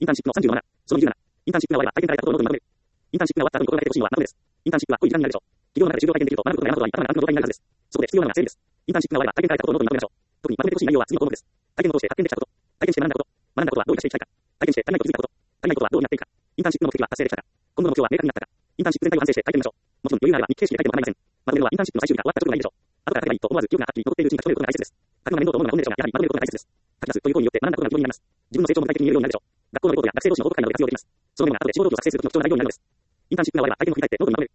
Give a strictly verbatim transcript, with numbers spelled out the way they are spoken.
インターンシップのさんじゅうのなな、そのにじゅうなな、インターンシップが終われば体験から得たことをノートにまとめる。インターンシップが終わった後に心がけてほしいのは学ぶです。インターンシップは濃い時間になるでしょう。企業の中で就業体験できると学ぶことが山ほどあり、頭が頭の状態になるはずです。そこで必要なのが整理です。インターンシップが終われば体験から得たことをノートにまとめましょう。特にまとめてほしい内容は次の項目です。体験を通して発見できたこと、体験して学んだこと、学んだことはどう生かしていきたいか、体験して足りないと気づいたこと、足りないことはどうになっていくか、インターンシップの目的は達成できたか、今後の目標は明確になったか、インターンシップ全体を反省して書いてみましょう。もちろん余裕があれば日記形式で書いても構いません。まとめるのはインターンシップの最終日が終わった直後がいいでしょう。後から書けばいいと思わず記憶がはっきり残っているうちに書き留めることが大切です。書くのが面倒と思うのが本音でしょうが、やはりまとめることが大切です。書き出すという行為によって学んだことが記憶になります。自分の成長も具体的に言えるようになるでしょう。学校のレポートや学生同士の報告会などで活用できます。そのメモが後で志望動機を作成するときの貴重な内容になるのです。インターンシップが終われば体験を振り返ってノートにまとめる。